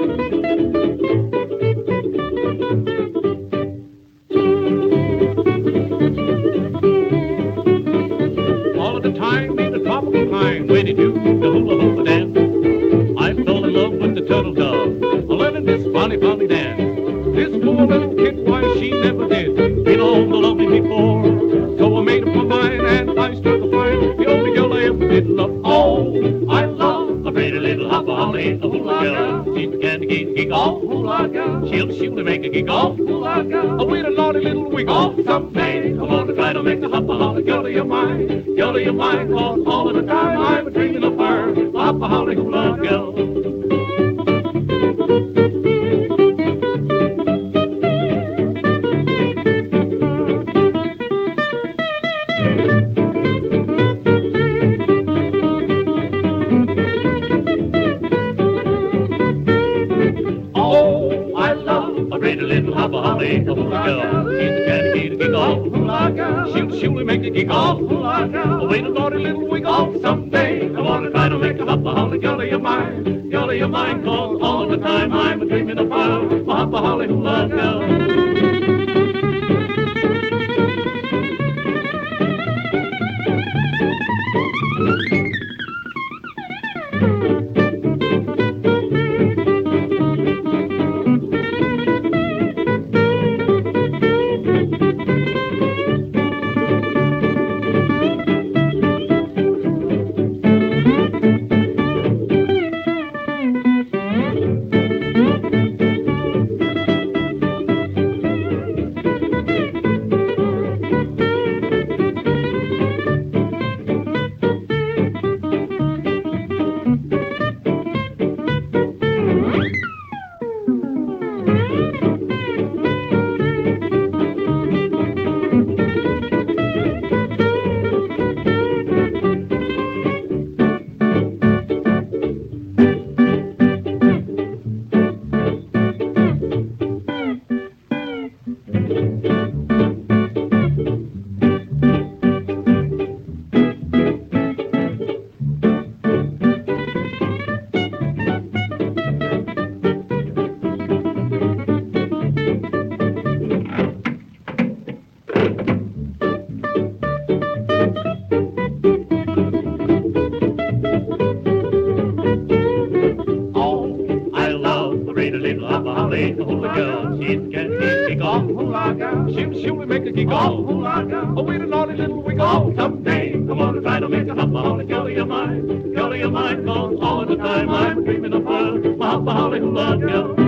All of the time in the tropical time when he do the hula hula dance, I fell in love with the turtle dove, learning this funny funny dance. This poor little kid, why she never did belong to love me before. So I made up my mind and I struck a fine, the only girl I ever did love. Oh, I love a pretty little hopper holly, a hula girl. She's the candy cane giggle, hula girl. She'll surely make a giggle, hula girl. With a naughty little wiggle someday. I'm gonna try to make a hopper holly girl of your mind, girl of your mind. Cause all of the time I'm dreaming of her, a hopper holly hula girl. Pretty little hopper holly, a hula girl. She's the candy cane giggle, hula girl. She'll surely make a giggle, hula girl. Wait a naughty little wiggle someday. I wanna try to make a hopper holly girl of your mind, girl of your mind. Cause all the time I'm dreaming of her, a hopper holly hula girl. Hula girl, she's the candy giggle, hula girl. She'll surely make a giggle, hula girl. With a naughty little wiggle someday. I'm gonna try to make a hopper holly girl of your mind, girl of your mind. Cause all of the time I'm dreaming of her, my hopper holly hula girl.